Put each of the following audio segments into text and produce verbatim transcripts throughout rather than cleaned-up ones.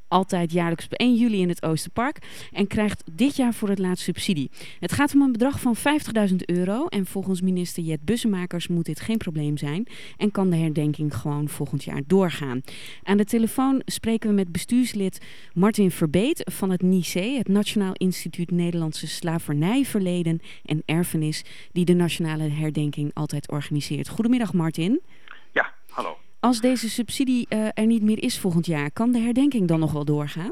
altijd jaarlijks op één juli in het Oosterpark en krijgt dit jaar voor het laatst subsidie. Het gaat om een bedrag van vijftigduizend euro en volgens minister Jet Bussemakers moet dit geen probleem zijn en kan de herdenking gewoon volgend jaar doorgaan. Aan de telefoon spreken we met bestuurslid Martin Verbeet van het N I C E, het Nationaal Instituut Nederlandse Slavernijverleden en Erfenis, die de nationale herdenking altijd organiseert. Goedemiddag Martin. Ja, hallo. Als deze subsidie uh, er niet meer is volgend jaar, kan de herdenking dan nog wel doorgaan?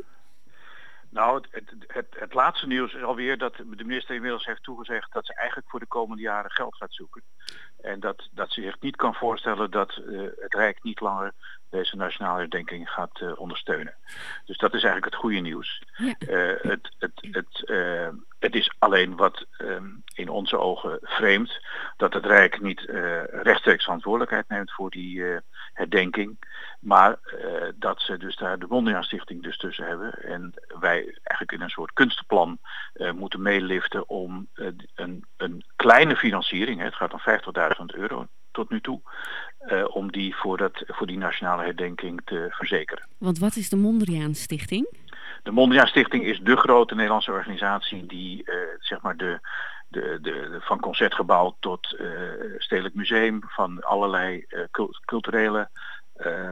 Nou, het, het, het, het laatste nieuws is alweer dat de minister inmiddels heeft toegezegd dat ze eigenlijk voor de komende jaren geld gaat zoeken. En dat, dat ze zich niet kan voorstellen dat uh, het Rijk niet langer deze nationale herdenking gaat uh, ondersteunen. Dus dat is eigenlijk het goede nieuws. Ja. Uh, het, het, het, uh, het is alleen wat um, in onze ogen vreemd dat het Rijk niet uh, rechtstreeks verantwoordelijkheid neemt voor die uh, herdenking. Maar uh, dat ze dus daar de Mondriaan Stichting dus tussen hebben. En wij eigenlijk in een soort kunstenplan uh, moeten meeliften om uh, een, een kleine financiering, hè, het gaat om vijftigduizend euro tot nu toe, uh, om die voor, dat, voor die nationale herdenking te verzekeren. Want wat is de Mondriaan Stichting? De Mondriaan Stichting is de grote Nederlandse organisatie die uh, zeg maar de, de, de, van Concertgebouw tot uh, Stedelijk Museum, van allerlei uh, culturele uh,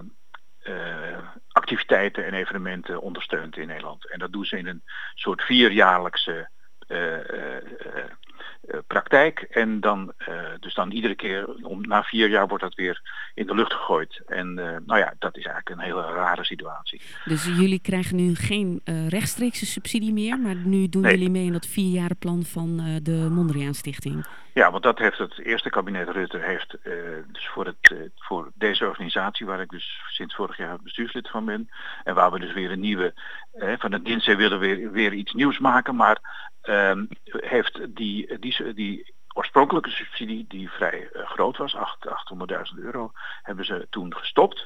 uh, activiteiten en evenementen ondersteunt in Nederland. En dat doen ze in een soort vierjaarlijkse uh, uh, uh, Uh, praktijk en dan uh, dus dan iedere keer om na vier jaar wordt dat weer in de lucht gegooid en uh, nou ja, dat is eigenlijk een hele rare situatie. Dus jullie krijgen nu geen uh, rechtstreekse subsidie meer, maar nu doen nee. jullie mee in dat vierjarenplan van uh, de Mondriaan Stichting. Ja, want dat heeft het eerste kabinet Rutte heeft uh, dus voor het uh, voor deze organisatie waar ik dus sinds vorig jaar bestuurslid van ben en waar we dus weer een nieuwe uh, van het D I N S E willen weer weer iets nieuws maken, maar Um, heeft die, die, die oorspronkelijke subsidie, die vrij uh, groot was, achthonderdduizend euro, hebben ze toen gestopt.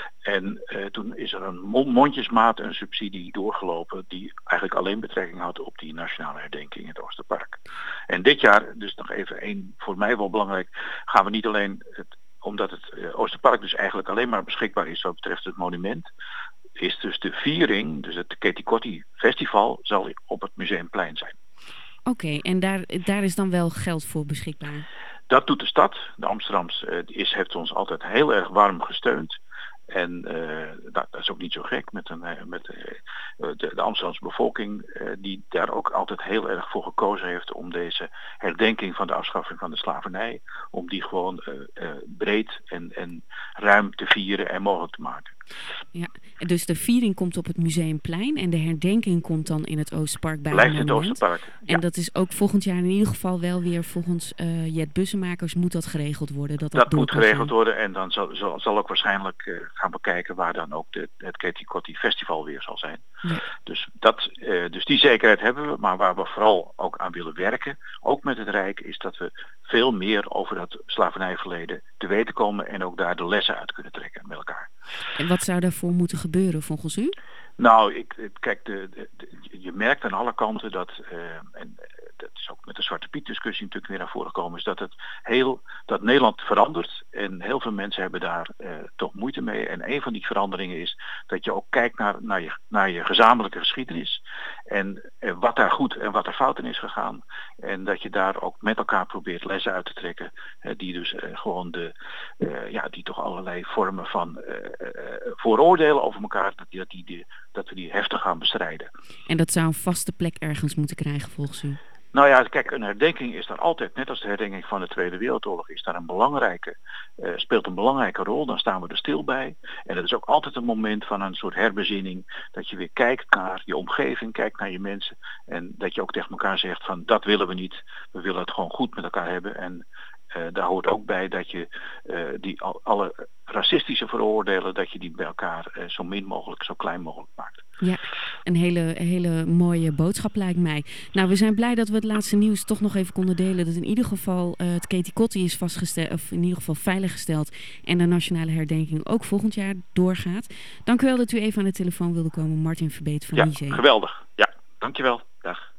En uh, toen is er een mondjesmaat een subsidie doorgelopen die eigenlijk alleen betrekking had op die nationale herdenking in het Oosterpark. En dit jaar, dus nog even één, voor mij wel belangrijk, gaan we niet alleen, het, omdat het uh, Oosterpark dus eigenlijk alleen maar beschikbaar is wat betreft het monument, is dus de viering, dus het Ketikotti Festival, zal op het Museumplein zijn. Oké, okay, en daar, daar is dan wel geld voor beschikbaar? Dat doet de stad. De Amsterdamse uh, is, heeft ons altijd heel erg warm gesteund. En uh, dat, dat is ook niet zo gek met, een, met uh, de, de Amsterdamse bevolking uh, die daar ook altijd heel erg voor gekozen heeft om deze herdenking van de afschaffing van de slavernij, om die gewoon uh, uh, breed en, en ruim te vieren en mogelijk te maken. Ja, dus de viering komt op het Museumplein en de herdenking komt dan in het Oosterpark bij Blijft het monument. Het Oosterpark. Ja. En dat is ook volgend jaar in ieder geval wel weer volgens uh, Jet Bussemakers moet dat geregeld worden. Dat, dat, dat moet geregeld gaan. worden en dan zal, zal, zal ook waarschijnlijk uh, gaan bekijken waar dan ook de, het Ketikotti Festival weer zal zijn. Ja. Dus, dat, uh, dus die zekerheid hebben we, maar waar we vooral ook aan willen werken, ook met het Rijk, is dat we veel meer over dat slavernijverleden te weten komen en ook daar de lessen uit kunnen trekken met elkaar. En wat zou daarvoor moeten gebeuren volgens u? Nou, ik, kijk, de, de, de, je merkt aan alle kanten dat, uh, en dat is ook met de Zwarte Piet discussie natuurlijk weer naar voren gekomen, is dat het heel, dat Nederland verandert en heel veel mensen hebben daar uh, toch moeite mee. En een van die veranderingen is dat je ook kijkt naar, naar, je, naar je gezamenlijke geschiedenis en uh, wat daar goed en wat er fout in is gegaan. En dat je daar ook met elkaar probeert lessen uit te trekken, uh, die dus uh, gewoon de, uh, ja, die toch allerlei vormen van uh, uh, vooroordelen over elkaar, dat die, dat die, die dat we die heftig gaan bestrijden. En dat zou een vaste plek ergens moeten krijgen volgens u? Nou ja, kijk, een herdenking is daar altijd, net als de herdenking van de Tweede Wereldoorlog, is daar een belangrijke, uh, speelt een belangrijke rol. Dan staan we er stil bij. En dat is ook altijd een moment van een soort herbezinning, dat je weer kijkt naar je omgeving, kijkt naar je mensen en dat je ook tegen elkaar zegt van dat willen we niet. We willen het gewoon goed met elkaar hebben en uh, daar hoort ook bij dat je uh, die al, alle racistische veroordelen, dat je die bij elkaar uh, zo min mogelijk, zo klein mogelijk maakt. Ja, een hele, hele mooie boodschap lijkt mij. Nou, we zijn blij dat we het laatste nieuws toch nog even konden delen. Dat in ieder geval uh, het Ketikotti is vastgesteld, of in ieder geval veiliggesteld. En de nationale herdenking ook volgend jaar doorgaat. Dank u wel dat u even aan de telefoon wilde komen. Martin Verbeet van ja, N I C E. Geweldig. Ja, dankjewel. Dag.